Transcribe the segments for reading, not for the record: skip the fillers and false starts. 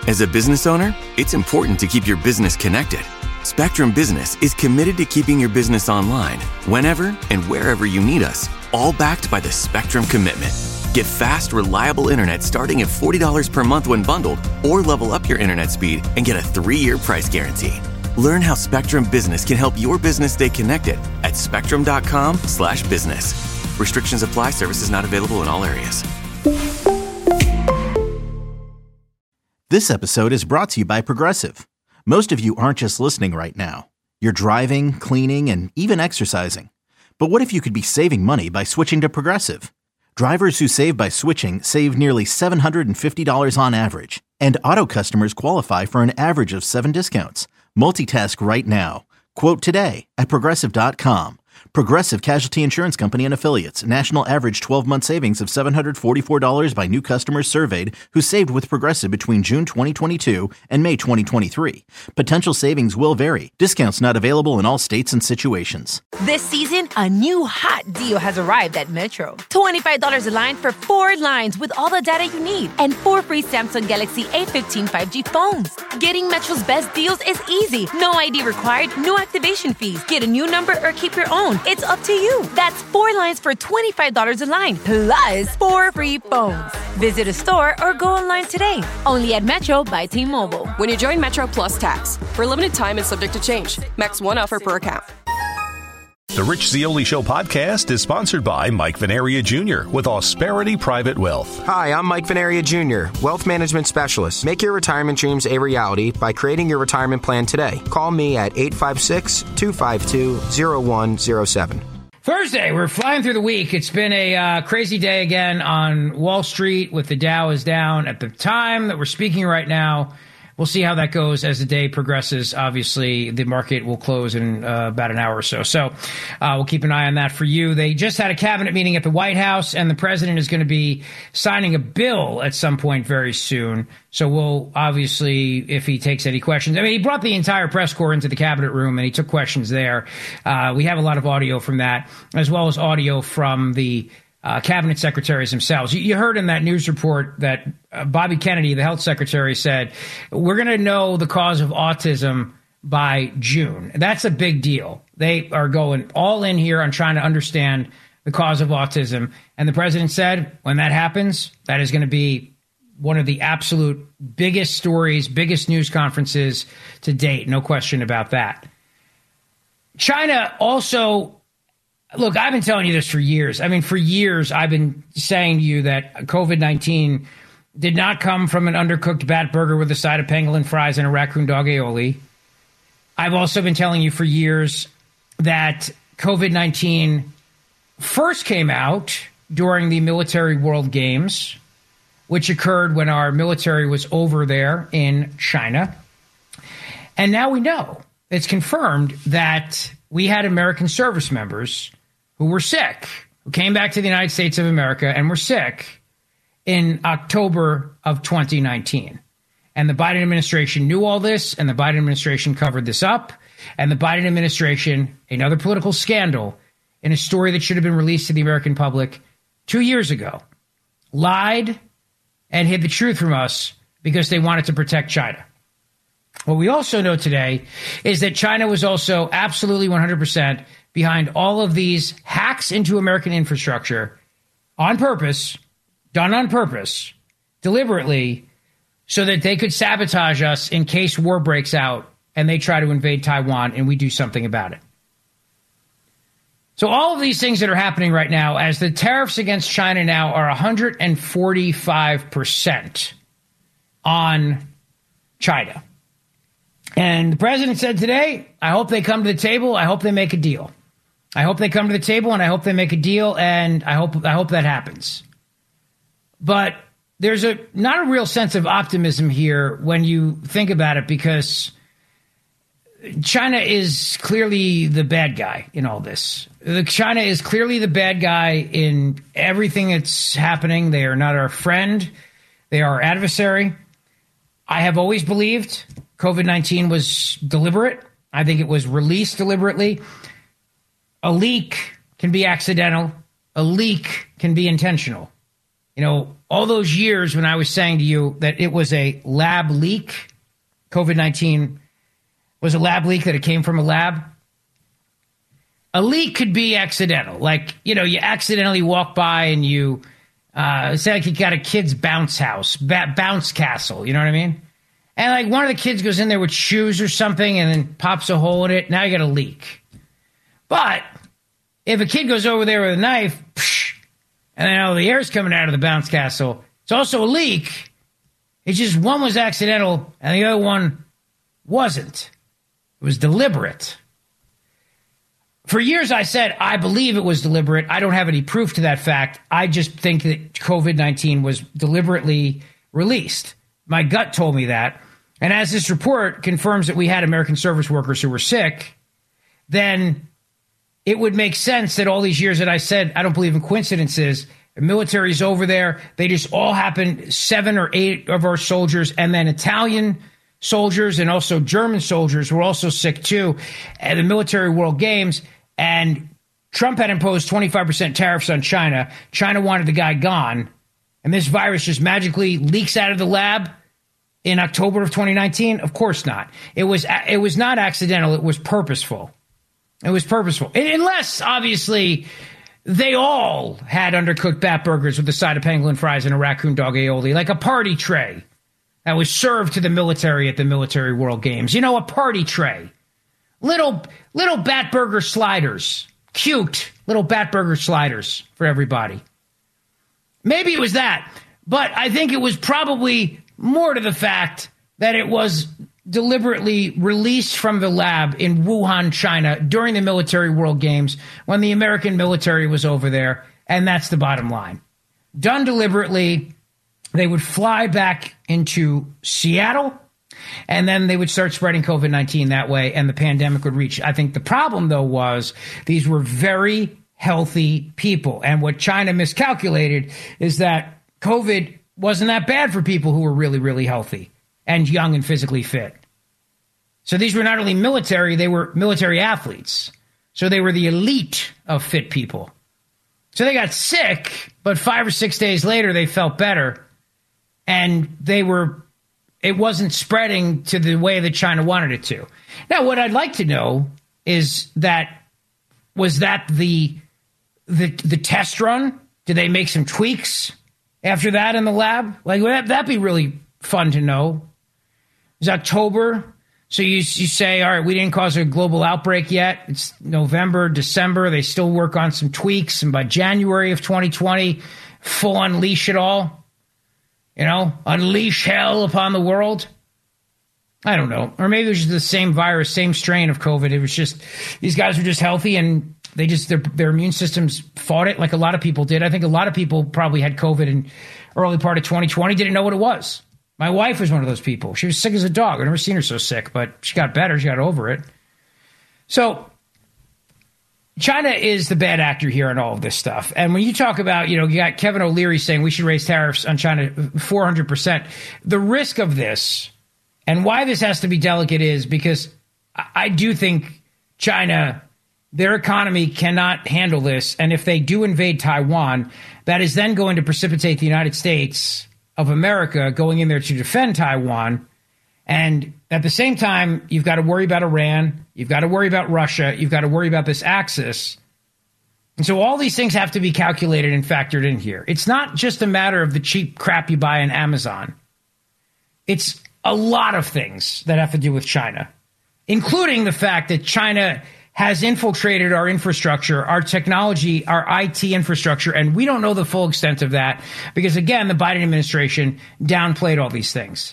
As a business owner, it's important to keep your business connected. Spectrum Business is committed to keeping your business online whenever and wherever you need us, all backed by the Spectrum Commitment. Get fast, reliable internet starting at $40 per month when bundled, or level up your internet speed and get a 3-year price guarantee. Learn how Spectrum Business can help your business stay connected at spectrum.com/business. Restrictions apply. Services not available in all areas. This episode is brought to you by Progressive. Most of you aren't just listening right now. You're driving, cleaning, and even exercising. But what if you could be saving money by switching to Progressive? Drivers who save by switching save nearly $750 on average. And auto customers qualify for an average of 7 discounts. Multitask right now. Quote today at Progressive.com. Progressive Casualty Insurance Company and Affiliates. National average 12-month savings of $744 by new customers surveyed who saved with Progressive between June 2022 and May 2023. Potential savings will vary. Discounts not available in all states and situations. This season, a new hot deal has arrived at Metro. $25 a line for 4 lines with all the data you need and 4 free Samsung Galaxy A15 5G phones. Getting Metro's best deals is easy. No ID required, no activation fees. Get a new number or keep your own. It's up to you. That's 4 lines for $25 a line, plus 4 free phones. Visit a store or go online today. Only at Metro by T-Mobile. When you join Metro Plus Tax, for a limited time and subject to change. Max 1 offer per account. The Rich Zeoli Show podcast is sponsored by Mike Venaria Jr. with Ausperity Private Wealth. Hi, I'm Mike Venaria Jr., Wealth Management Specialist. Make your retirement dreams a reality by creating your retirement plan today. Call me at 856-252-0107. Thursday, we're flying through the week. It's been a crazy day again on Wall Street with the Dow is down. At the time that we're speaking right now, we'll see how that goes as the day progresses. Obviously, the market will close in about an hour or so. So we'll keep an eye on that for you. They just had a cabinet meeting at the White House, and the president is going to be signing a bill at some point very soon. So we'll obviously, if he takes any questions. I mean, he brought the entire press corps into the cabinet room, and he took questions there. We have a lot of audio from that, as well as audio from the cabinet secretaries themselves. You heard in that news report that Bobby Kennedy, the health secretary, said, we're going to know the cause of autism by June. That's a big deal. They are going all in here on trying to understand the cause of autism. And the president said, when that happens, that is going to be one of the absolute biggest stories, biggest news conferences to date. No question about that. China also... Look, I've been telling you this for years. I mean, for years, I've been saying to you that COVID-19 did not come from an undercooked bat burger with a side of pangolin fries and a raccoon dog aioli. I've also been telling you for years that COVID-19 first came out during the Military World Games, which occurred when our military was over there in China. And now we know, it's confirmed that we had American service members who were sick, who came back to the United States of America and were sick in October of 2019. And the Biden administration knew all this, and the Biden administration covered this up. And the Biden administration, another political scandal in a story that should have been released to the American public 2 years ago, lied and hid the truth from us because they wanted to protect China. What we also know today is that China was also absolutely 100% behind all of these hacks into American infrastructure on purpose, done on purpose, deliberately, so that they could sabotage us in case war breaks out and they try to invade Taiwan and we do something about it. So all of these things that are happening right now, as the tariffs against China now are 145% on China. And the president said today, I hope they come to the table. I hope they make a deal. I hope they come to the table, and I hope they make a deal, and I hope that happens. But there's not a real sense of optimism here when you think about it, because China is clearly the bad guy in all this. China is clearly the bad guy in everything that's happening. They are not our friend. They are our adversary. I have always believed COVID-19 was deliberate. I think it was released deliberately. A leak can be accidental. A leak can be intentional. all those years when I was saying to you that it was a lab leak, COVID-19 was a lab leak, that it came from a lab. A leak could be accidental. Like, you accidentally walk by and you say like you got a kid's bounce castle. You know what I mean? And like one of the kids goes in there with shoes or something and then pops a hole in it. Now you got a leak. But if a kid goes over there with a knife, and then all the air's coming out of the bounce castle, it's also a leak. It's just one was accidental and the other one wasn't. It was deliberate. For years I said, I believe it was deliberate. I don't have any proof to that fact. I just think that COVID-19 was deliberately released. My gut told me that. And as this report confirms that we had American service workers who were sick, then it would make sense that all these years that I said, I don't believe in coincidences, the military's over there. They just all happened, 7 or 8 of our soldiers, and then Italian soldiers and also German soldiers were also sick too at the Military World Games. And Trump had imposed 25% tariffs on China. China wanted the guy gone. And this virus just magically leaks out of the lab in October of 2019? Of course not. It was not accidental. It was purposeful. It was purposeful. Unless, obviously, they all had undercooked bat burgers with a side of pangolin fries and a raccoon dog aioli, like a party tray that was served to the military at the Military World Games. A party tray. Little bat burger sliders. Cute little bat burger sliders for everybody. Maybe it was that. But I think it was probably more to the fact that it was deliberately released from the lab in Wuhan, China during the Military World Games when the American military was over there. And that's the bottom line. Done deliberately, they would fly back into Seattle and then they would start spreading COVID-19 that way and the pandemic would reach. I think the problem, though, was these were very healthy people. And what China miscalculated is that COVID wasn't that bad for people who were really, really healthy and young and physically fit. So these were not only military, they were military athletes. So they were the elite of fit people. So they got sick, but 5 or 6 days later, they felt better. And it wasn't spreading to the way that China wanted it to. Now, what I'd like to know is was that the test run? Did they make some tweaks after that in the lab? Like, that'd be really fun to know. It was October. So you say, all right, we didn't cause a global outbreak yet. It's November, December. They still work on some tweaks. And by January of 2020, full unleash it all. Unleash hell upon the world. I don't know. Or maybe it was just the same virus, same strain of COVID. It was just, these guys were just healthy and they just, their immune systems fought it like a lot of people did. I think a lot of people probably had COVID in early part of 2020, didn't know what it was. My wife was one of those people. She was sick as a dog. I've never seen her so sick, but she got better. She got over it. So China is the bad actor here in all of this stuff. And when you talk about, you got Kevin O'Leary saying we should raise tariffs on China 400%. The risk of this and why this has to be delicate is because I do think China, their economy cannot handle this. And if they do invade Taiwan, that is then going to precipitate the United States of America going in there to defend Taiwan. And at the same time, you've got to worry about Iran. You've got to worry about Russia. You've got to worry about this axis. And so all these things have to be calculated and factored in here. It's not just a matter of the cheap crap you buy on Amazon. It's a lot of things that have to do with China, including the fact that China has infiltrated our infrastructure, our technology, our IT infrastructure, and we don't know the full extent of that because, again, the Biden administration downplayed all these things.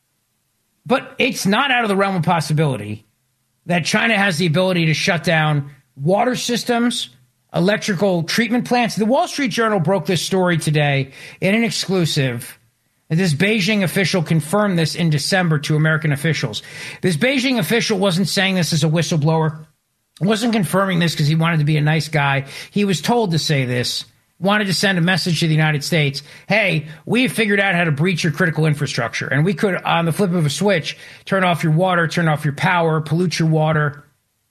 But it's not out of the realm of possibility that China has the ability to shut down water systems, electrical treatment plants. The Wall Street Journal broke this story today in an exclusive. This Beijing official confirmed this in December to American officials. This Beijing official wasn't saying this as a whistleblower, wasn't confirming this because he wanted to be a nice guy. He was told to say this, wanted to send a message to the United States. Hey, we've figured out how to breach your critical infrastructure. And we could, on the flip of a switch, turn off your water, turn off your power, pollute your water.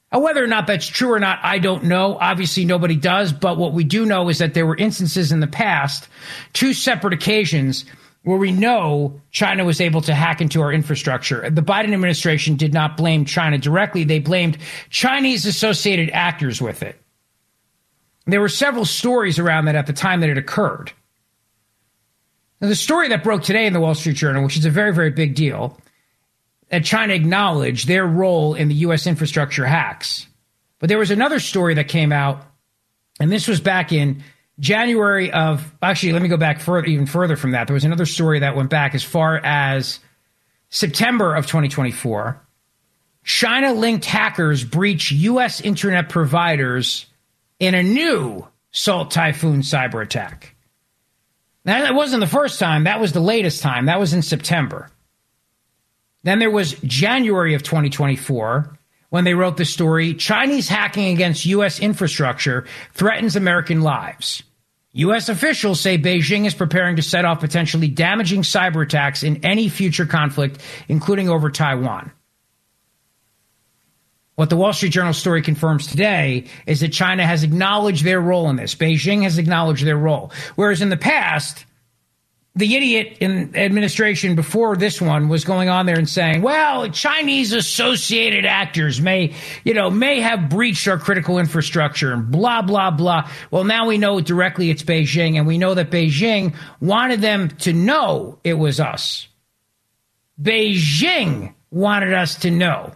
Whether or not that's true or not, I don't know. Obviously, nobody does. But what we do know is that there were instances in the past, 2 separate occasions, where we know China was able to hack into our infrastructure. The Biden administration did not blame China directly. They blamed Chinese associated actors with it. There were several stories around that at the time that it occurred. Now, the story that broke today in the Wall Street Journal, which is a very, very big deal, that China acknowledged their role in the U.S. infrastructure hacks. But there was another story that came out, and this was back in January of, actually, let me go back even further from that. There was another story that went back as far as September of 2024. China-linked hackers breach U.S. internet providers in a new Salt Typhoon cyber attack. Now, that wasn't the first time. That was the latest time. That was in September. Then there was January of 2024 when they wrote the story, Chinese hacking against U.S. infrastructure threatens American lives. U.S. officials say Beijing is preparing to set off potentially damaging cyber attacks in any future conflict, including over Taiwan. What the Wall Street Journal story confirms today is that China has acknowledged their role in this. Beijing has acknowledged their role. Whereas in the past, the idiot in administration before this one was going on there and saying, well, Chinese associated actors may have breached our critical infrastructure and blah, blah, blah. Well, now we know directly it's Beijing, and we know that Beijing wanted them to know it was us. Beijing wanted us to know.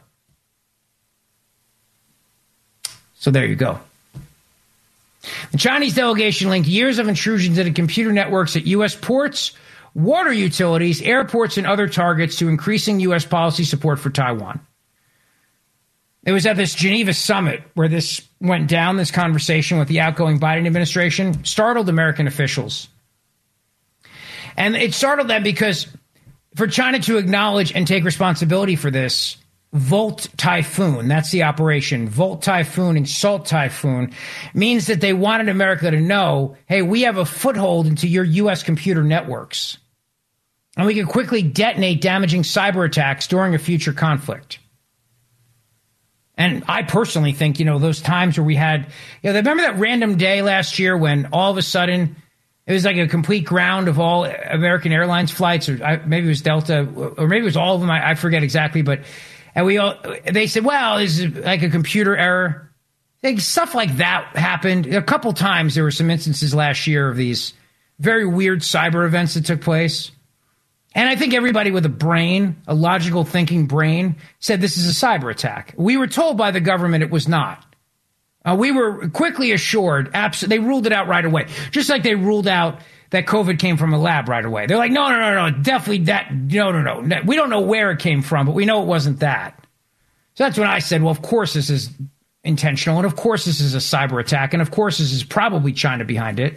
So there you go. The Chinese delegation linked years of intrusions into computer networks at U.S. ports, water utilities, airports, and other targets to increasing U.S. policy support for Taiwan. It was at this Geneva summit where this went down, this conversation with the outgoing Biden administration, startled American officials. And it startled them because for China to acknowledge and take responsibility for this, Volt Typhoon, that's the operation, Volt Typhoon and Salt Typhoon, means that they wanted America to know, hey, we have a foothold into your U.S. computer networks. And we can quickly detonate damaging cyber attacks during a future conflict. And I personally think, those times where we had, remember that random day last year when all of a sudden it was like a complete ground of all American Airlines flights, or maybe it was Delta, or maybe it was all of them, I forget exactly, but they said, well, is it like a computer error? Like, stuff like that happened. A couple times there were some instances last year of these very weird cyber events that took place. And I think everybody with a brain, a logical thinking brain, said this is a cyber attack. We were told by the government it was not. We were quickly assured, they ruled it out right away. Just like they ruled out that COVID came from a lab right away. They're like, no, definitely that, no. We don't know where it came from, but we know it wasn't that. So that's when I said, well, of course this is intentional, and of course this is a cyber attack, and of course this is probably China behind it.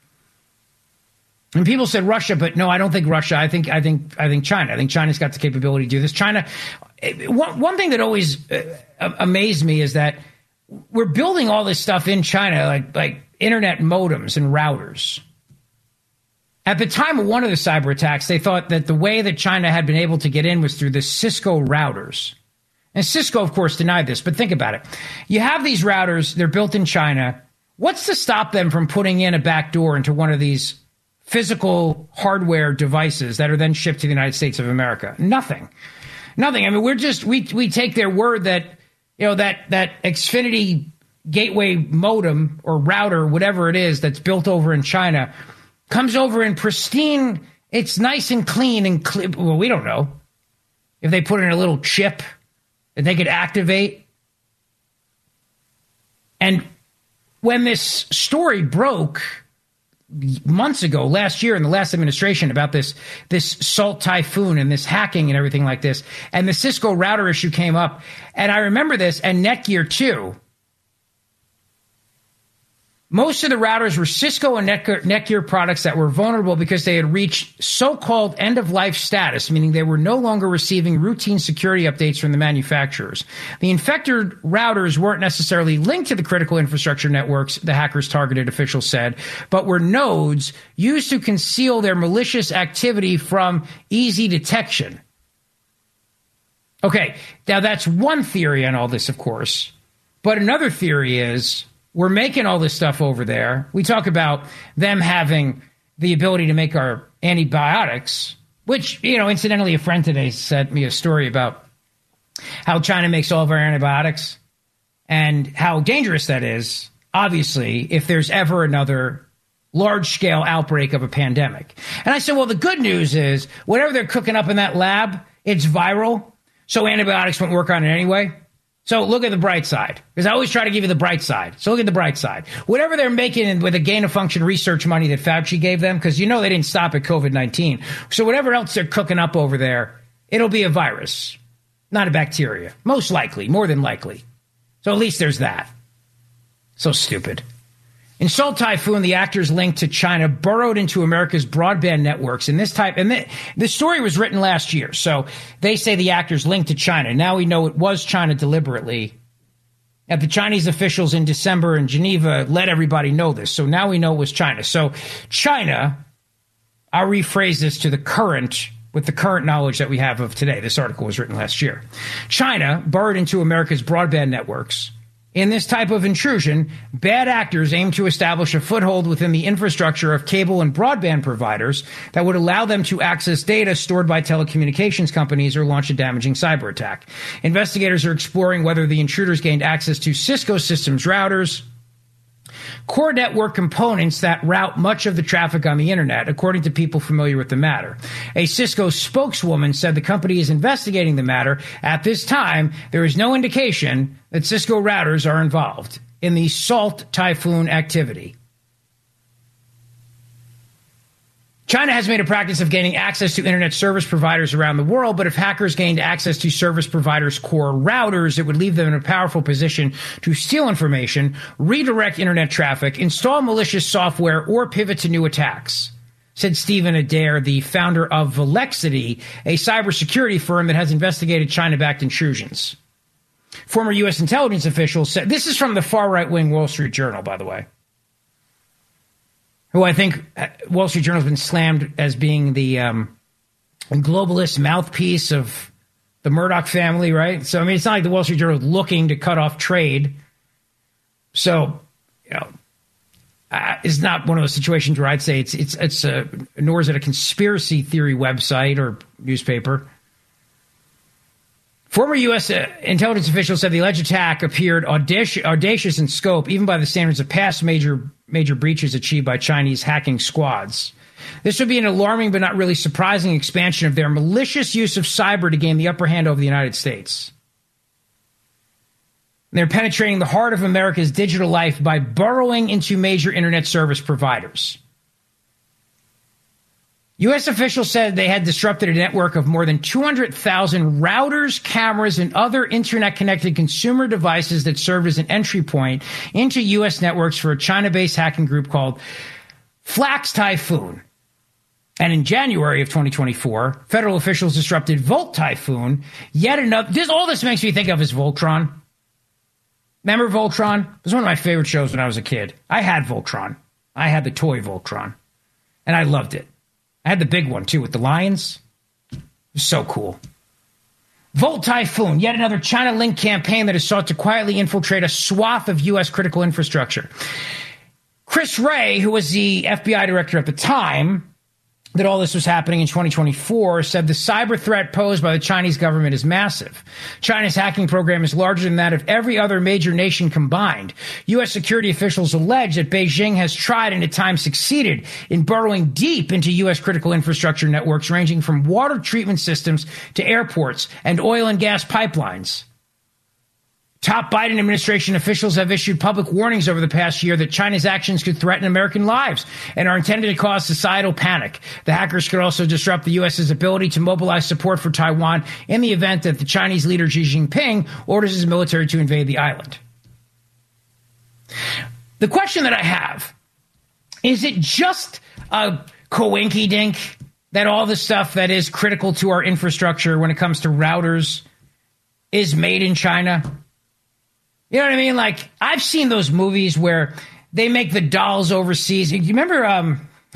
And people said Russia, but no, I don't think Russia. I think China. I think China's got the capability to do this. China. One thing that always amazed me is that we're building all this stuff in China, like internet modems and routers. At the time of one of the cyber attacks, they thought that the way that China had been able to get in was through the Cisco routers. And Cisco, of course, denied this. But think about it. You have these routers. They're built in China. What's to stop them from putting in a backdoor into one of these physical hardware devices that are then shipped to the United States of America? Nothing. I mean, we take their word that, that Xfinity gateway modem or router, whatever it is that's built over in China, comes over in pristine, it's nice and clean and clear. Well, we don't know if they put in a little chip that they could activate. And when this story broke months ago, last year in the last administration, about this Salt Typhoon and this hacking and everything like this, and the Cisco router issue came up, and I remember this, and Netgear too. Most of the routers were Cisco and Netgear products that were vulnerable because they had reached so-called end-of-life status, meaning they were no longer receiving routine security updates from the manufacturers. The infected routers weren't necessarily linked to the critical infrastructure networks the hackers targeted, officials said, but were nodes used to conceal their malicious activity from easy detection. Okay, now that's one theory on all this, of course. But another theory is we're making all this stuff over there. We talk about them having the ability to make our antibiotics, which, incidentally, a friend today sent me a story about how China makes all of our antibiotics and how dangerous that is, obviously, if there's ever another large-scale outbreak of a pandemic. And I said, well, the good news is whatever they're cooking up in that lab, it's viral, so antibiotics won't work on it anyway. So look at the bright side, because I always try to give you the bright side. So look at the bright side. Whatever they're making with the gain-of-function research money that Fauci gave them, because they didn't stop at COVID-19. So whatever else they're cooking up over there, it'll be a virus, not a bacteria. Most likely, more than likely. So at least there's that. So stupid. In Salt Typhoon, the actors linked to China burrowed into America's broadband networks. And the story was written last year. So they say the actors linked to China. Now we know it was China deliberately. And the Chinese officials in December in Geneva let everybody know this. So now we know it was China. So China, I'll rephrase this with the current knowledge that we have of today. This article was written last year. China burrowed into America's broadband networks. In this type of intrusion, bad actors aim to establish a foothold within the infrastructure of cable and broadband providers that would allow them to access data stored by telecommunications companies or launch a damaging cyber attack. Investigators are exploring whether the intruders gained access to Cisco Systems routers, core network components that route much of the traffic on the internet, according to people familiar with the matter. A Cisco spokeswoman said the company is investigating the matter. At this time, there is no indication that Cisco routers are involved in the Salt Typhoon activity. China has made a practice of gaining access to internet service providers around the world, but if hackers gained access to service providers' core routers, it would leave them in a powerful position to steal information, redirect internet traffic, install malicious software, or pivot to new attacks, said Stephen Adair, the founder of Velexity, a cybersecurity firm that has investigated China-backed intrusions. Former U.S. intelligence officials said, this is from the far right-wing Wall Street Journal, by the way, who I think Wall Street Journal has been slammed as being the globalist mouthpiece of the Murdoch family, right? So, it's not like the Wall Street Journal is looking to cut off trade. So, it's not one of those situations where I'd say nor is it a conspiracy theory website or newspaper. Former U.S. intelligence officials said the alleged attack appeared audacious in scope, even by the standards of past major breaches achieved by Chinese hacking squads. This would be an alarming but not really surprising expansion of their malicious use of cyber to gain the upper hand over the United States. They're penetrating the heart of America's digital life by burrowing into major internet service providers. U.S. officials said they had disrupted a network of more than 200,000 routers, cameras, and other internet-connected consumer devices that served as an entry point into U.S. networks for a China-based hacking group called Flax Typhoon. And in January of 2024, federal officials disrupted Volt Typhoon, yet another. All this makes me think of is Voltron. Remember Voltron? It was one of my favorite shows when I was a kid. I had Voltron. I had the toy Voltron, and I loved it. I had the big one, too, with the lions. It was so cool. Volt Typhoon, yet another China-linked campaign that has sought to quietly infiltrate a swath of U.S. critical infrastructure. Chris Wray, who was the FBI director at the time that all this was happening in 2024, said the cyber threat posed by the Chinese government is massive. China's hacking program is larger than that of every other major nation combined. U.S. security officials allege that Beijing has tried and at times succeeded in burrowing deep into U.S. critical infrastructure networks ranging from water treatment systems to airports and oil and gas pipelines. Top Biden administration officials have issued public warnings over the past year that China's actions could threaten American lives and are intended to cause societal panic. The hackers could also disrupt the U.S.'s ability to mobilize support for Taiwan in the event that the Chinese leader Xi Jinping orders his military to invade the island. The question that I have, is it just a coinky-dink that all the stuff that is critical to our infrastructure when it comes to routers is made in China? You know what I mean? Like, I've seen those movies where they make the dolls overseas. You remember,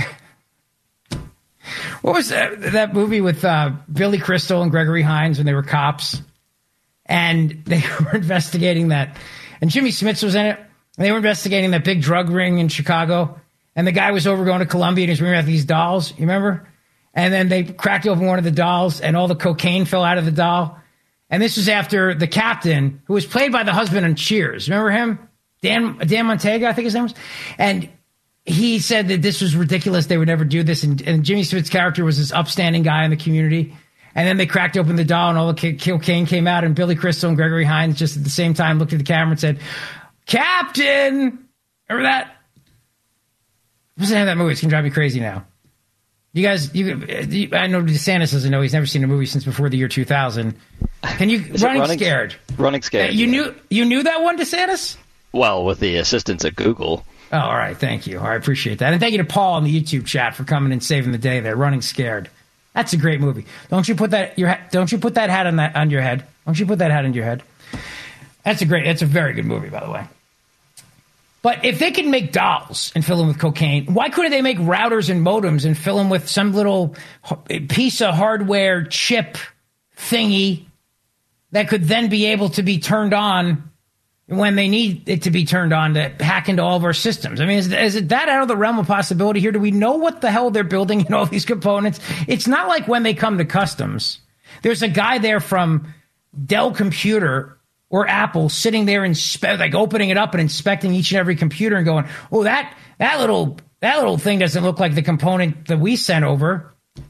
what was that movie with Billy Crystal and Gregory Hines when they were cops? And they were investigating that And Jimmy Smits was in it. And they were investigating that big drug ring in Chicago. And the guy was over going to Colombia and he was bringing back these dolls. You remember? And then they cracked open one of the dolls and all the cocaine fell out of the doll. And this was after the captain, who was played by the husband on Cheers. Remember him? Dan Montega, I think his name was. And he said that this was ridiculous. They would never do this. And Jimmy Smits' character was this upstanding guy in the community. And then they cracked open the doll and all the cocaine came out. And Billy Crystal and Gregory Hines just at the same time looked at the camera and said, Captain! Remember that? What's the name of that movie? It's going to drive me crazy now. You guys, I know DeSantis doesn't know. He's never seen a movie since before the year 2000. Can you, Running Scared? Running Scared. You knew that one, DeSantis? Well, with the assistance at Google. Oh, all right. Thank you. I appreciate that. And thank you to Paul in the YouTube chat for coming and saving the day there. Running Scared. That's a great movie. Don't you put that hat on your head. Don't you put that hat on your head. That's a very good movie, by the way. But if they can make dolls and fill them with cocaine, why couldn't they make routers and modems and fill them with some little piece of hardware chip thingy that could then be able to be turned on when they need it to be turned on to hack into all of our systems? I mean, is it that out of the realm of possibility here? Do we know what the hell they're building in all these components? It's not like when they come to customs. There's a guy there from Dell Computer or Apple sitting there opening it up and inspecting each and every computer and going, oh, that little thing doesn't look like the component that we sent over.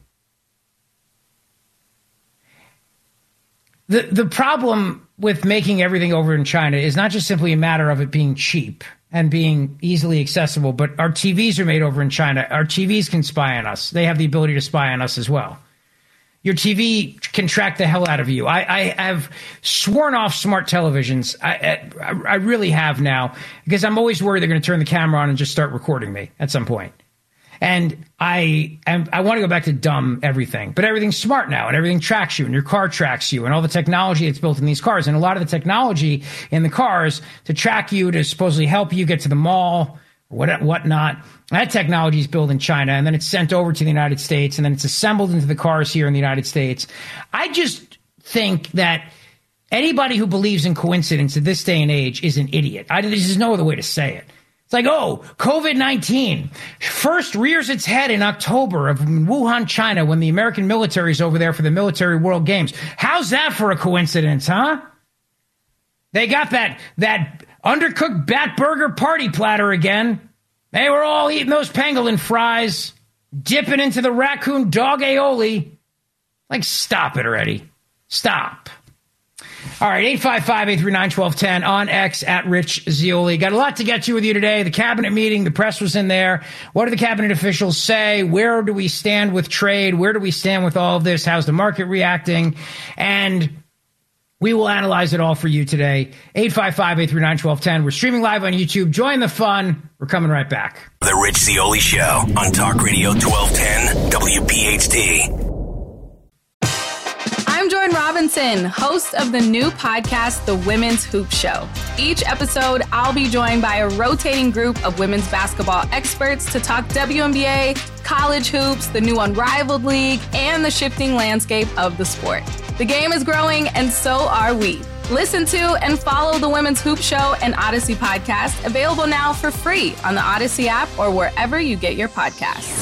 The problem with making everything over in China is not just simply a matter of it being cheap and being easily accessible, but our TVs are made over in China. Our TVs can spy on us. They have the ability to spy on us as well. Your TV can track the hell out of you. I have sworn off smart televisions. I really have now, because I'm always worried they're going to turn the camera on and just start recording me at some point. And I want to go back to dumb everything, but everything's smart now and everything tracks you and your car tracks you and all the technology that's built in these cars. And a lot of the technology in the cars to track you, to supposedly help you get to the mall or whatnot. That technology is built in China and then it's sent over to the United States and then it's assembled into the cars here in the United States. I just think that anybody who believes in coincidence at this day and age is an idiot. There's just no other way to say it. It's like, oh, COVID-19 first rears its head in October of Wuhan, China, when the American military is over there for the Military World Games. How's that for a coincidence, huh? They got that undercooked bat burger party platter again. They were all eating those pangolin fries, dipping into the raccoon dog aioli. Like, stop it already. Stop. All right, 855-839-1210 on X at Rich Zeoli. Got a lot to get to with you today. The cabinet meeting, the press was in there. What do the cabinet officials say? Where do we stand with trade? Where do we stand with all of this? How's the market reacting? And we will analyze it all for you today. 855-839-1210. We're streaming live on YouTube. Join the fun. We're coming right back. The Rich Zeoli Show on Talk Radio 1210 WPHT. I'm Jordan Robinson, host of the new podcast, The Women's Hoop Show. Each episode, I'll be joined by a rotating group of women's basketball experts to talk WNBA, college hoops, the new Unrivaled League, and the shifting landscape of the sport. The game is growing, and so are we. Listen to and follow The Women's Hoop Show and Odyssey podcast, available now for free on the Odyssey app or wherever you get your podcasts.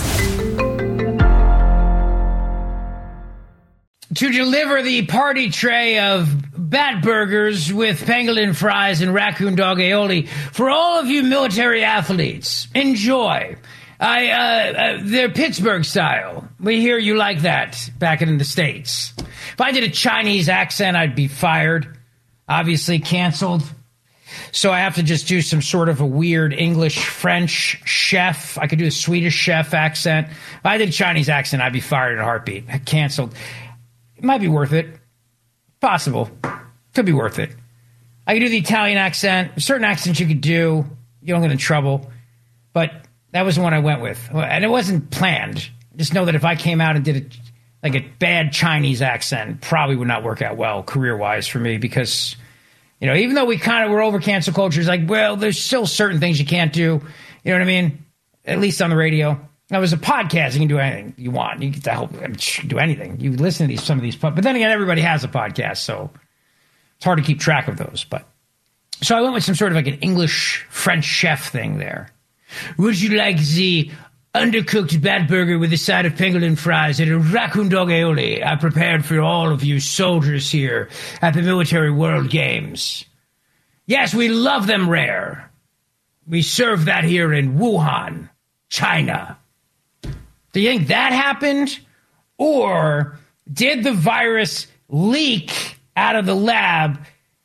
To deliver the party tray of bat burgers with pangolin fries and raccoon dog aioli for all of you military athletes. Enjoy. They're Pittsburgh style. We hear you like that back in the States. If I did a Chinese accent, I'd be fired. Obviously canceled. So I have to just do some sort of a weird English, French chef. I could do a Swedish chef accent. If I did a Chinese accent, I'd be fired in a heartbeat. Canceled. It might be worth it. Possible. Could be worth it. I could do the Italian accent. Certain accents you could do. You don't get in trouble. But that was the one I went with. And it wasn't planned. Just know that if I came out and did a bad Chinese accent, it probably would not work out well career-wise for me because, you know, even though we kind of were over cancel culture, it's like, well, there's still certain things you can't do. You know what I mean? At least on the radio. Now, as a podcast, you can do anything you want. You get to help do anything. You listen to some of these, but then again, everybody has a podcast, so it's hard to keep track of those. But So I went with some sort of like an English French chef thing there. Would you like the undercooked bat burger with a side of pangolin fries and a raccoon dog aioli I prepared for all of you soldiers here at the Military World Games? Yes, we love them rare. We serve that here in Wuhan, China. Do you think that happened? Or did the virus leak out of the lab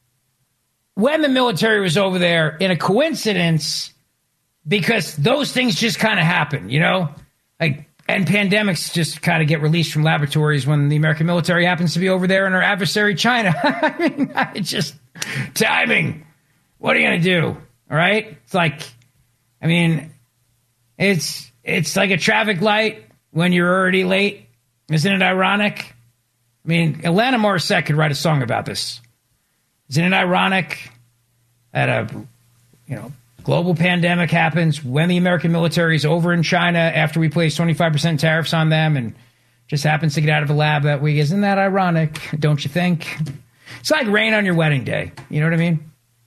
when the military was over there in a coincidence? Because those things just kind of happen, you know? Like, and pandemics just kind of get released from laboratories when the American military happens to be over there in our adversary, China. I mean, it's just timing. What are you going to do? All right? It's like, I mean, it's like a traffic light when you're already late. Isn't it ironic? I mean, Alanis Morissette could write a song about this. Isn't it ironic that a, global pandemic happens when the American military is over in China after we place 25% tariffs on them and just happens to get out of a lab that week? Isn't that ironic? Don't you think? It's like rain on your wedding day. You know what I mean?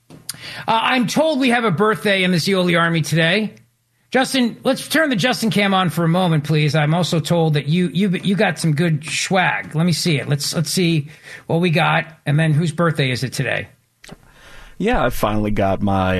I'm told we have a birthday in the Zeoli Army today. Justin, let's turn the Justin cam on for a moment, please. I'm also told that you got some good swag. Let me see it. Let's see what we got, and then whose birthday is it today? Yeah, I finally got my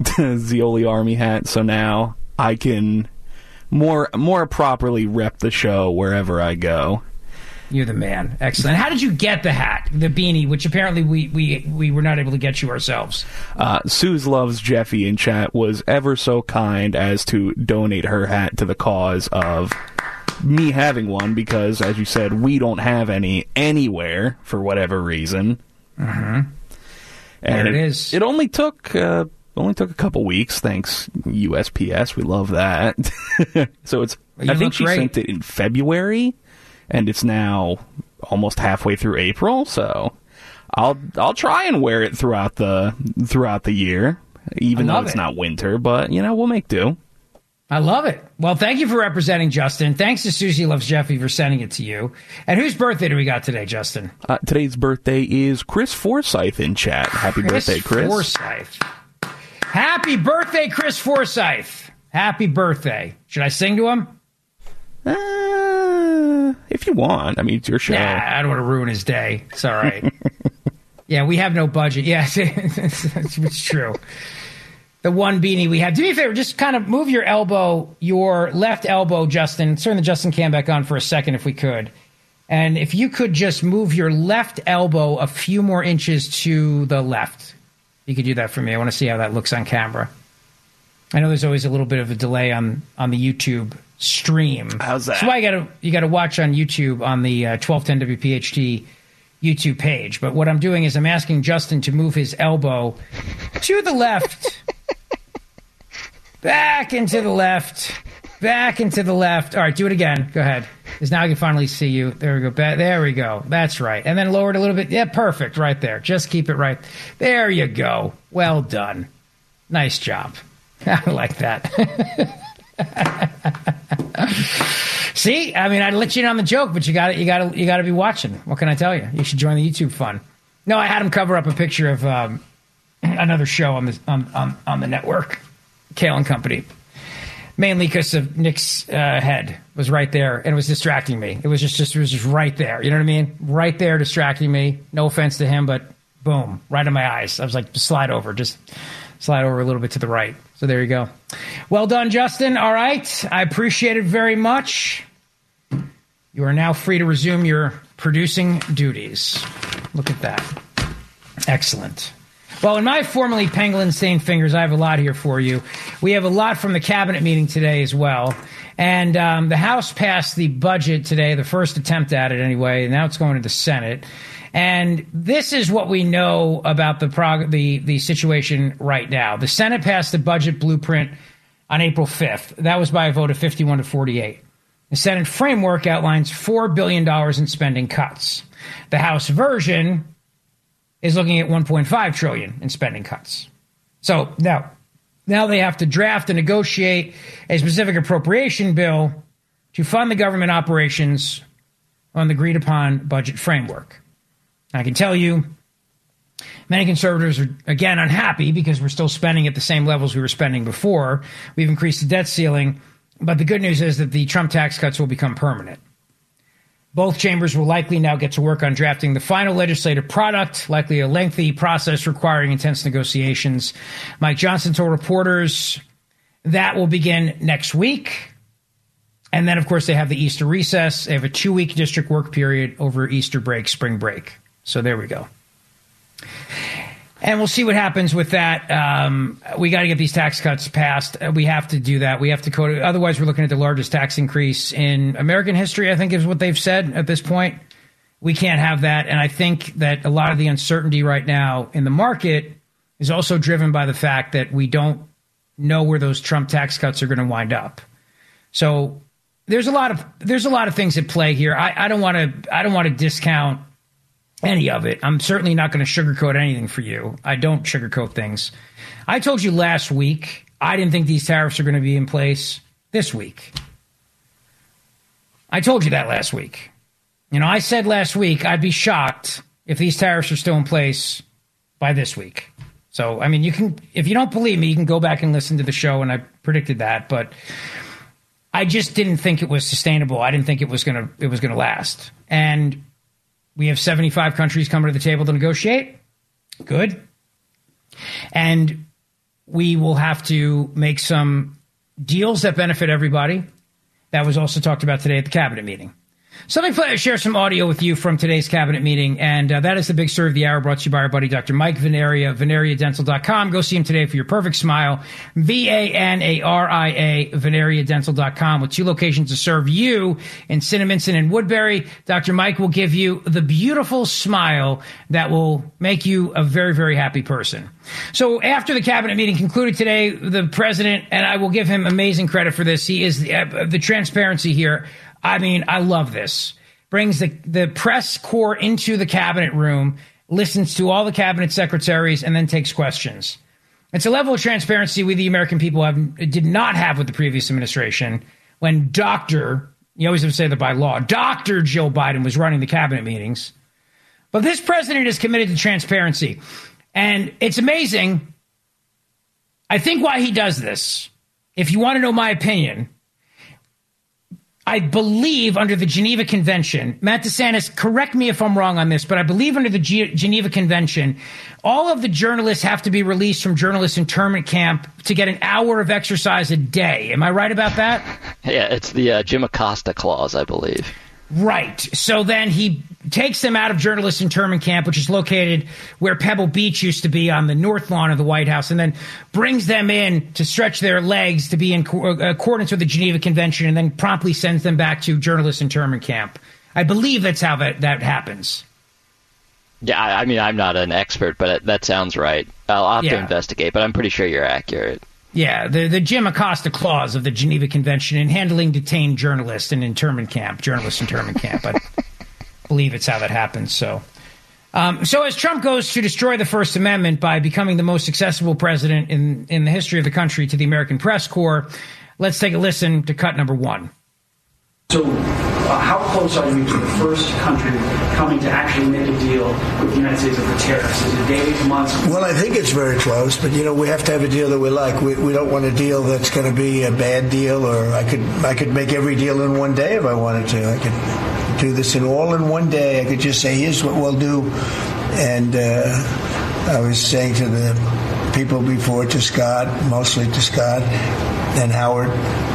Zeoli Army hat, so now I can more properly rep the show wherever I go. You're the man. Excellent. How did you get the hat, the beanie, which apparently we were not able to get you ourselves? Suze Loves Jeffy in chat was ever so kind as to donate her hat to the cause of me having one, because, as you said, we don't have any anywhere for whatever reason. Mm-hmm. And there it is. It only took a couple weeks, thanks USPS. We love that. So it's. I think she sent it in February, and it's now almost halfway through April. So I'll try and wear it throughout the year, even though it's not winter. But we'll make do. I love it. Well, thank you for representing Justin. Thanks to Susie Loves Jeffy for sending it to you. And whose birthday do we got today, Justin? Today's birthday is Chris Forsyth in chat. Happy birthday, Chris. Forsyth. Happy birthday, Chris Forsyth. Happy birthday. Should I sing to him? If you want. I mean, it's your show. Nah, I don't want to ruin his day. It's all right. Yeah, we have no budget. Yes, it's true. The one beanie we have. Do me a favor, just kind of move your left elbow, Justin. Turn the Justin cam back on for a second if we could. And if you could just move your left elbow a few more inches to the left. You could do that for me. I want to see how that looks on camera. I know there's always a little bit of a delay on the YouTube stream. How's that? So you got to watch on YouTube on the 1210 WPHT YouTube page. But what I'm doing is I'm asking Justin to move his elbow to the left. Back into the left. Back into the left. All right, do it again. Go ahead. Because now I can finally see you. There we go. There we go. That's right. And then lower it a little bit. Yeah, perfect. Right there. Just keep it right. There you go. Well done. Nice job. I like that. See, I mean, I'd let you in on the joke, but you got to be watching. What can I tell you? You should join the YouTube fun. No, I had him cover up a picture of another show on the network, Kale and Company, mainly because of Nick's head was right there and it was distracting me. It was just right there. You know what I mean? Right there, distracting me. No offense to him, but boom, right in my eyes. I was like, just slide over a little bit to the right. So there you go. Well done, Justin. All right. I appreciate it very much. You are now free to resume your producing duties. Look at that. Excellent. Well, in my formerly pangolin-stained fingers, I have a lot here for you. We have a lot from the cabinet meeting today as well. And the House passed the budget today, the first attempt at it anyway, and now it's going to the Senate. And this is what we know about the situation right now. The Senate passed the budget blueprint on April 5th. That was by a vote of 51 to 48. The Senate framework outlines $4 billion in spending cuts. The House version is looking at $1.5 trillion in spending cuts. So now they have to draft and negotiate a specific appropriation bill to fund the government operations on the agreed upon budget framework. I can tell you Many conservatives are, again, unhappy because we're still spending at the same levels we were spending before. We've increased the debt ceiling. But the good news is that the Trump tax cuts will become permanent. Both chambers will likely now get to work on drafting the final legislative product, likely a lengthy process requiring intense negotiations. Mike Johnson told reporters that will begin next week. And then, of course, they have the Easter recess. They have a 2-week district work period over Easter break, spring break. So there we go. And we'll see what happens with that. We got to get these tax cuts passed. We have to do that. We have to otherwise, we're looking at the largest tax increase in American history, I think is what they've said at this point. We can't have that. And I think that a lot of the uncertainty right now in the market is also driven by the fact that we don't know where those Trump tax cuts are going to wind up. So there's a lot of things at play here. I don't want to discount any of it. I'm certainly not going to sugarcoat anything for you. I don't sugarcoat things. I told you last week I didn't think these tariffs are going to be in place this week. I told you that last week. I said last week I'd be shocked if these tariffs are still in place by this week. So, I mean, if you don't believe me, you can go back and listen to the show, and I predicted that, but I just didn't think it was sustainable. I didn't think it was going to last. And we have 75 countries coming to the table to negotiate. Good. And we will have to make some deals that benefit everybody. That was also talked about today at the cabinet meeting. So let me share some audio with you from today's cabinet meeting. And that is the big story of the hour, brought to you by our buddy, Dr. Mike Veneria, VeneriaDental.com. Go see him today for your perfect smile. VANARIA, VeneriaDental.com, with 2 locations to serve you in Cinnaminson and Woodbury. Dr. Mike will give you the beautiful smile that will make you a very, very happy person. So after the cabinet meeting concluded today, the president, and I will give him amazing credit for this, he is the transparency here. I mean, I love this. Brings the press corps into the cabinet room, listens to all the cabinet secretaries, and then takes questions. It's a level of transparency we, the American people, did not have with the previous administration when you always have to say that by law, Dr. Joe Biden was running the cabinet meetings. But this president is committed to transparency. And it's amazing. I think why he does this, if you want to know my opinion, I believe under the Geneva Convention, Matt DeSantis, correct me if I'm wrong on this, but I believe under the Geneva Convention, all of the journalists have to be released from journalist internment camp to get an hour of exercise a day. Am I right about that? Yeah, it's the Jim Acosta clause, I believe. Right. So then he takes them out of journalist internment camp, which is located where Pebble Beach used to be on the north lawn of the White House, and then brings them in to stretch their legs to be in accordance with the Geneva Convention, and then promptly sends them back to journalist internment camp. I believe that's how that happens. Yeah, I mean, I'm not an expert, but that sounds right. I'll have to investigate, but I'm pretty sure you're accurate. Yeah, the Jim Acosta clause of the Geneva Convention in handling detained journalists in journalist internment camp. I believe it's how that happens. So as Trump goes to destroy the First Amendment by becoming the most accessible president in the history of the country to the American press corps, let's take a listen to cut number 1. So how close are you to the first country coming to actually make a deal with the United States over tariffs? Is it days, months? Well, I think it's very close, but, we have to have a deal that we like. We don't want a deal that's going to be a bad deal, or I could make every deal in one day if I wanted to. I could do this all in one day. I could just say, here's what we'll do. And I was saying to the people before, mostly to Scott and Howard,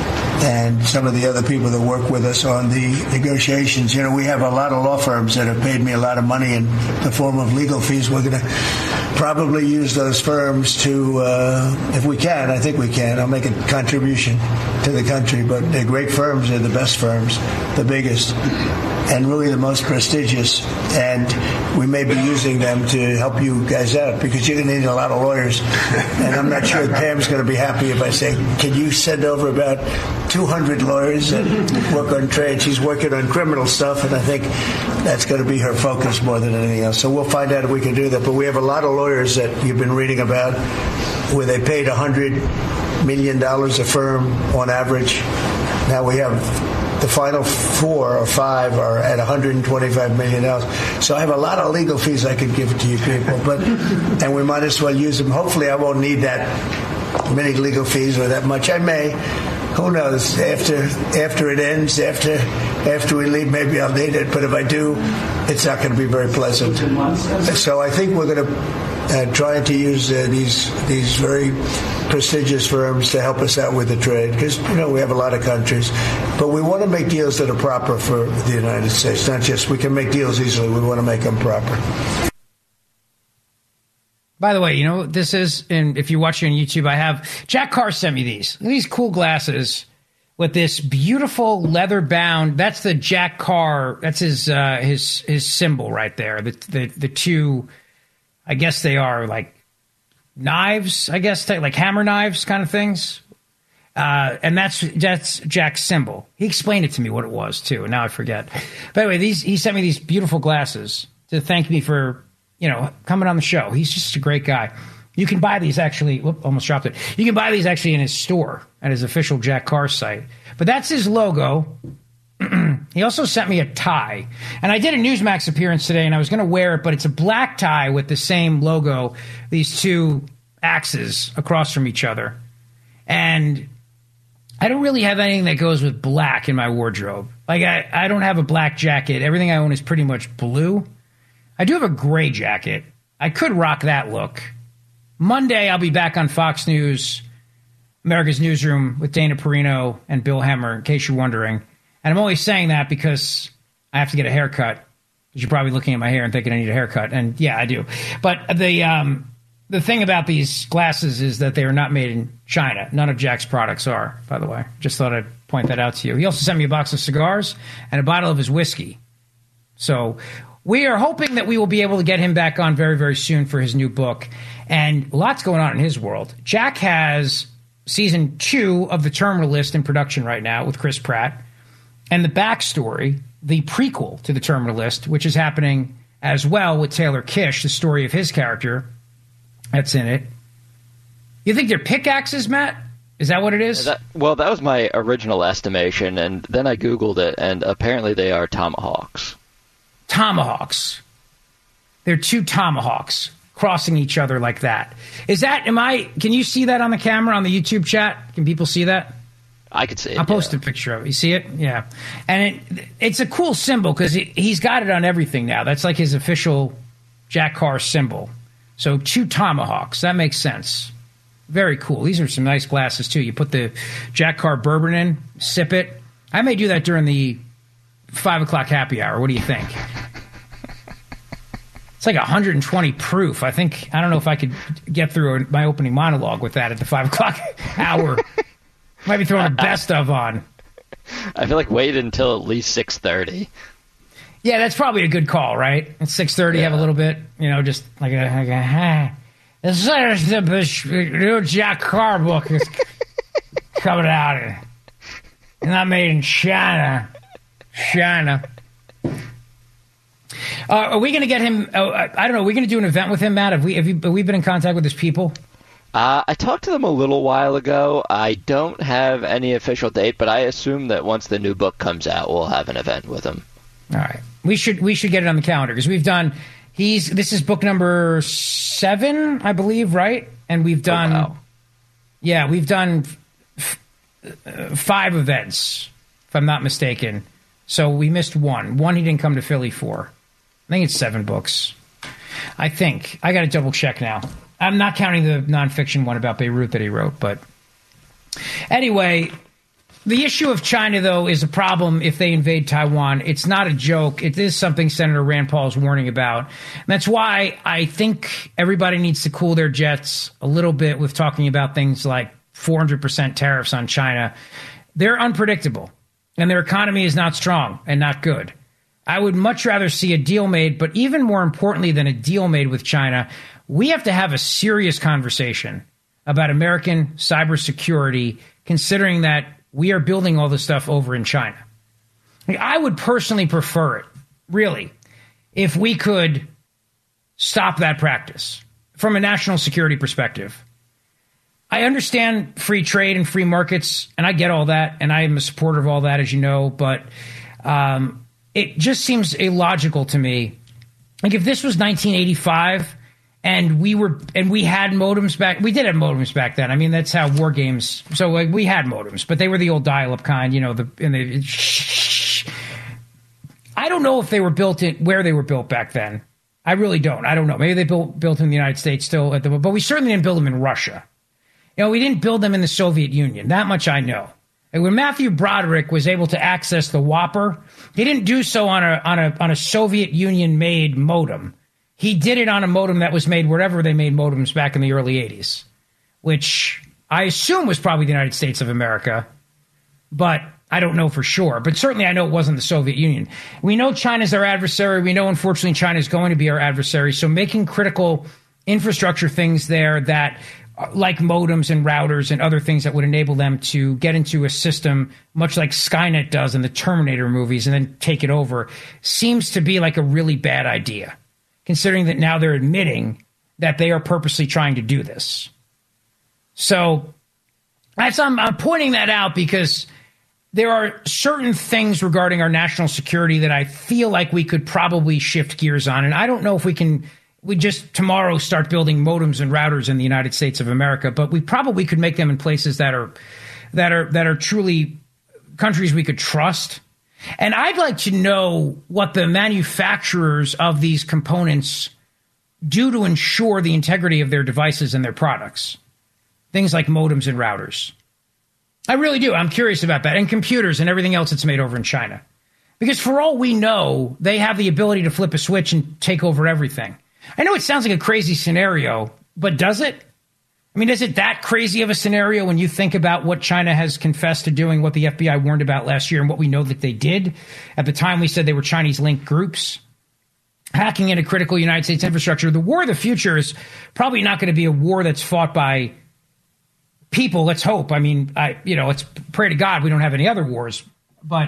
and some of the other people that work with us on the negotiations. We have a lot of law firms that have paid me a lot of money in the form of legal fees. We're going to probably use those firms to, if we can, I think we can. I'll make a contribution to the country, but they're great firms. They're the best firms, the biggest, and really the most prestigious. And we may be using them to help you guys out, because you're going to need a lot of lawyers. And I'm not sure Pam's going to be happy if I say, can you send over about 200 lawyers that work on trade? She's working on criminal stuff, and I think that's going to be her focus more than anything else. So we'll find out if we can do that. But we have a lot of lawyers that you've been reading about where they paid $100 million a firm on average. Now we have the final 4 or 5 are at $125 million. So I have a lot of legal fees I could give to you people, and we might as well use them. Hopefully I won't need that many legal fees or that much. I may. Who knows? After it ends, after we leave, maybe I'll need it. But if I do, it's not going to be very pleasant. So I think we're going to try to use these very prestigious firms to help us out with the trade, because we have a lot of countries, but we want to make deals that are proper for the United States. Not just we can make deals easily. We want to make them proper. By the way, this is, and if you're watching on YouTube, I have Jack Carr sent me these cool glasses with this beautiful leather bound. That's the Jack Carr. That's his symbol right there. The two, I guess they are like knives. I guess like hammer knives kind of things. And that's Jack's symbol. He explained it to me what it was too, and now I forget. By the way, he sent me these beautiful glasses to thank me for coming on the show. He's just a great guy. You can buy these actually. Whoop, almost dropped it. You can buy these actually in his store at his official Jack Carr site. But that's his logo. He also sent me a tie. And I did a Newsmax appearance today, and I was going to wear it, but it's a black tie with the same logo, these two axes across from each other. And I don't really have anything that goes with black in my wardrobe. Like, I don't have a black jacket. Everything I own is pretty much blue. I do have a gray jacket. I could rock that look. Monday, I'll be back on Fox News, America's Newsroom with Dana Perino and Bill Hemmer, in case you're wondering. And I'm only saying that because I have to get a haircut. Because you're probably looking at my hair and thinking I need a haircut. And yeah, I do. But the thing about these glasses is that they are not made in China. None of Jack's products are, by the way. Just thought I'd point that out to you. He also sent me a box of cigars and a bottle of his whiskey. So we are hoping that we will be able to get him back on very, very soon for his new book. And lots going on in his world. Jack has season 2 of The Terminal List in production right now with Chris Pratt. And the backstory, the prequel to The Terminal List, which is happening as well with Taylor Kish, the story of his character that's in it. You think they're pickaxes, Matt? Is that what it is? That was my original estimation, and then I Googled it, and apparently they are tomahawks. Tomahawks. They're 2 tomahawks crossing each other like that. Can you see that on the camera on the YouTube chat? Can people see that? I could see it. I'll post a picture of it. You see it? Yeah. And it's a cool symbol because he's got it on everything now. That's like his official Jack Carr symbol. So 2 tomahawks. That makes sense. Very cool. These are some nice glasses, too. You put the Jack Carr bourbon in, sip it. I may do that during the 5 o'clock happy hour. What do you think? It's like 120 proof. I don't know if I could get through my opening monologue with that at the 5 o'clock hour. Might be throwing a best of on. I feel like wait until at least 6:30. Yeah, that's probably a good call, right? At 6:30, have a little bit, just like a the new Jack Carr book is coming out. It's not made in China. Are we going to get him? I don't know. Are we going to do an event with him, Matt? Have we been in contact with his people? I talked to them a little while ago. I don't have any official date, but I assume that once the new book comes out, we'll have an event with him. All right. We should get it on the calendar because we've done. This is book number 7, I believe, right? And we've done. Oh, wow. Yeah, we've done 5 events, if I'm not mistaken. So we missed one. One he didn't come to Philly for. I think it's 7 books. I think. I got to double check now. I'm not counting the nonfiction one about Beirut that he wrote, but anyway, the issue of China, though, is a problem if they invade Taiwan. It's not a joke. It is something Senator Rand Paul is warning about. And that's why I think everybody needs to cool their jets a little bit with talking about things like 400% tariffs on China. They're unpredictable, and their economy is not strong and not good. I would much rather see a deal made, but even more importantly than a deal made with China, we have to have a serious conversation about American cybersecurity, considering that we are building all this stuff over in China. I would personally prefer it, really, if we could stop that practice from a national security perspective. I understand free trade and free markets, and I get all that, and I am a supporter of all that, as you know, but it just seems illogical to me. Like, if this was 1985 and we had modems back, we did have modems back then. I mean, that's how war games. So like, we had modems, but they were the old dial-up kind, I don't know if they were built where they were built back then. I really don't. I don't know. Maybe they built in the United States still, but we certainly didn't build them in Russia. We didn't build them in the Soviet Union. That much I know. And when Matthew Broderick was able to access the Whopper, he didn't do so on a Soviet Union-made modem. He did it on a modem that was made wherever they made modems back in the early 80s, which I assume was probably the United States of America, but I don't know for sure. But certainly I know it wasn't the Soviet Union. We know China's our adversary. We know, unfortunately, China's going to be our adversary. So making critical infrastructure things there that, like modems and routers and other things that would enable them to get into a system much like Skynet does in the Terminator movies and then take it over, seems to be like a really bad idea, considering that now they're admitting that they are purposely trying to do this. So I'm pointing that out because there are certain things regarding our national security that I feel like we could probably shift gears on. And I don't know if we just tomorrow start building modems and routers in the United States of America, but we probably could make them in places that are truly countries we could trust. And I'd like to know what the manufacturers of these components do to ensure the integrity of their devices and their products. Things like modems and routers. I really do. I'm curious about that. And computers and everything else that's made over in China. Because for all we know, they have the ability to flip a switch and take over everything. I know it sounds like a crazy scenario, but does it? I mean, is it that crazy of a scenario when you think about what China has confessed to doing, what the FBI warned about last year, and what we know that they did? At the time, we said they were Chinese-linked groups hacking into critical United States infrastructure. The war of the future is probably not going to be a war that's fought by people. Let's hope. I mean, let's pray to God we don't have any other wars. But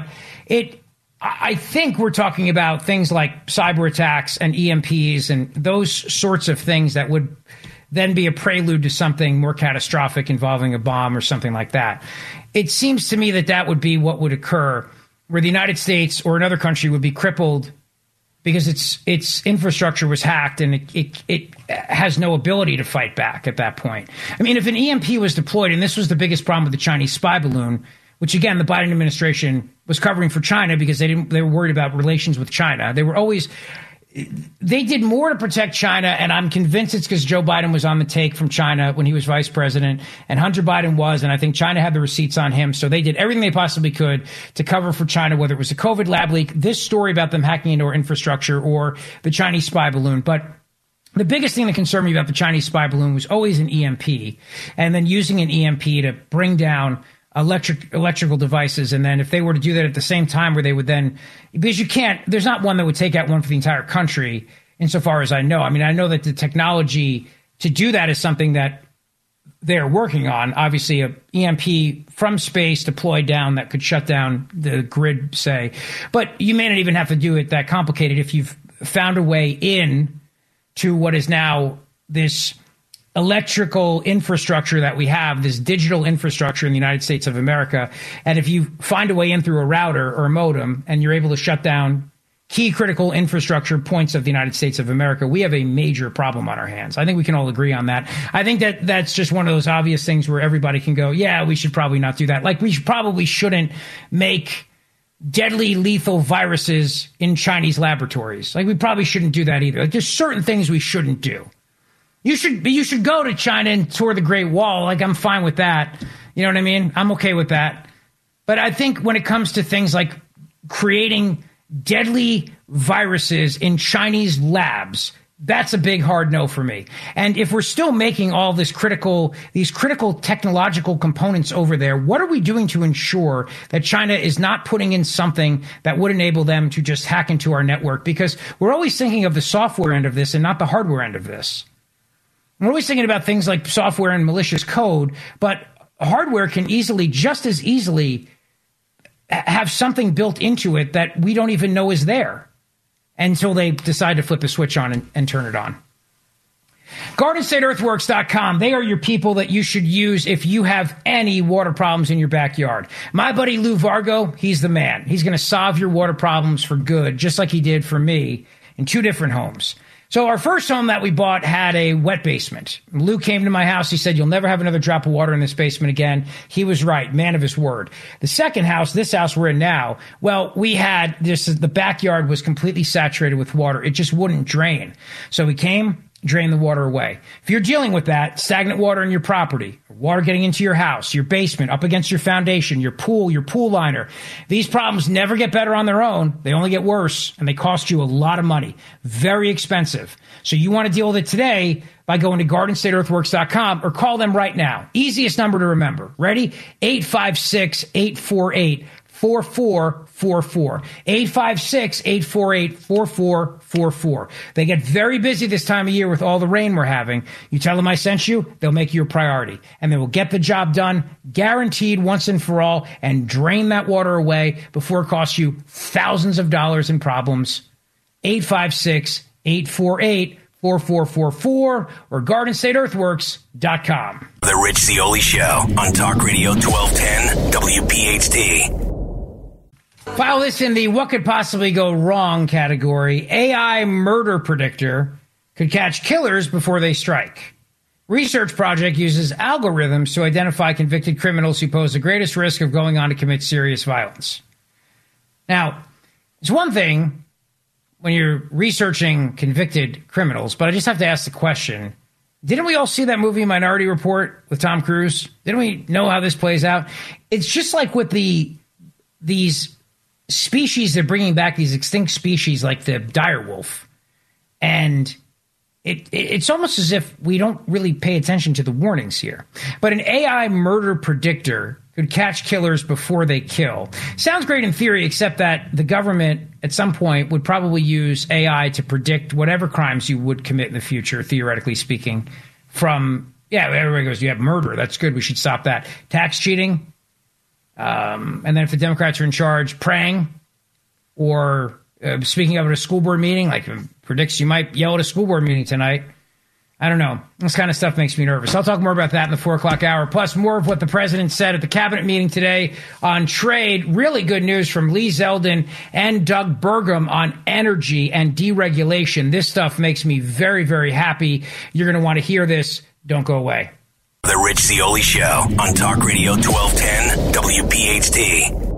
I think we're talking about things like cyber attacks and EMPs and those sorts of things that would then be a prelude to something more catastrophic involving a bomb or something like that. It seems to me that would be what would occur, where the United States or another country would be crippled because its infrastructure was hacked and it has no ability to fight back at that point. I mean, if an EMP was deployed, and this was the biggest problem with the Chinese spy balloon, which, again, the Biden administration was covering for China because they were worried about relations with China. They did more to protect China, and I'm convinced it's because Joe Biden was on the take from China when he was vice president, and Hunter Biden was, and I think China had the receipts on him, so they did everything they possibly could to cover for China, whether it was a COVID lab leak, this story about them hacking into our infrastructure, or the Chinese spy balloon. But the biggest thing that concerned me about the Chinese spy balloon was always an EMP, and then using an EMP to bring down electrical devices. And then if they were to do that at the same time, where they would then, because there's not one that would take out one for the entire country insofar as I know. I mean, I know that the technology to do that is something that they're working on. Obviously, a EMP from space deployed down that could shut down the grid, say. But you may not even have to do it that complicated if you've found a way in to what is now this electrical infrastructure that we have, this digital infrastructure in the United States of America. And if you find a way in through a router or a modem and you're able to shut down key critical infrastructure points of the United States of America, we have a major problem on our hands. I think we can all agree on that. I think that that's just one of those obvious things where everybody can go, yeah, we should probably not do that. Like, we probably shouldn't make deadly lethal viruses in Chinese laboratories. Like, we probably shouldn't do that either. Like, there's certain things we shouldn't do. You should go to China and tour the Great Wall. Like, I'm fine with that. You know what I mean? I'm okay with that. But I think when it comes to things like creating deadly viruses in Chinese labs, that's a big hard no for me. And if we're still making all these critical technological components over there, what are we doing to ensure that China is not putting in something that would enable them to just hack into our network? Because we're always thinking of the software end of this and not the hardware end of this. We're always thinking about things like software and malicious code, but hardware can just as easily have something built into it that we don't even know is there until they decide to flip the switch on and turn it on. GardenStateEarthworks.com. They are your people that you should use if you have any water problems in your backyard. My buddy Lou Vargo, he's the man. He's going to solve your water problems for good, just like he did for me in 2 different homes. So our first home that we bought had a wet basement. Lou came to my house. He said, you'll never have another drop of water in this basement again. He was right. Man of his word. The second house, this house we're in now, well, we had this, the backyard was completely saturated with water. It just wouldn't drain. So we came, drain the water away. If you're dealing with that, stagnant water in your property, water getting into your house, your basement, up against your foundation, your pool liner, these problems never get better on their own. They only get worse, and they cost you a lot of money. Very expensive. So you want to deal with it today by going to GardenStateEarthworks.com or call them right now. Easiest number to remember. Ready? 856-848-4444. 856-848-4444. They get very busy this time of year with all the rain we're having. You tell them I sent you, they'll make you a priority. And they will get the job done, guaranteed once and for all, and drain that water away before it costs you thousands of dollars in problems. 856-848-4444 or GardenStateEarthworks.com. The Rich Zeoli Show on Talk Radio 1210 WPHT. File this in the what could possibly go wrong category. AI murder predictor could catch killers before they strike. Research project uses algorithms to identify convicted criminals who pose the greatest risk of going on to commit serious violence. Now, it's one thing when you're researching convicted criminals, but I just have to ask the question, didn't we all see that movie Minority Report with Tom Cruise? Didn't we know how this plays out? It's just like with these species, they're bringing back these extinct species like the direwolf. And it's almost as if we don't really pay attention to the warnings here. But an AI murder predictor could catch killers before they kill. Sounds great in theory, except that the government at some point would probably use AI to predict whatever crimes you would commit in the future, theoretically speaking. Everybody goes, you have murder. That's good. We should stop that. Tax cheating. And then if the Democrats are in charge, praying or speaking up at a school board meeting, like predicts you might yell at a school board meeting tonight. I don't know. This kind of stuff makes me nervous. I'll talk more about that in the 4 o'clock hour, plus more of what the president said at the cabinet meeting today on trade. Really good news from Lee Zeldin and Doug Burgum on energy and deregulation. This stuff makes me very, very happy. You're going to want to hear this. Don't go away. The Rich Zeoli Show on Talk Radio 1210 WPHT.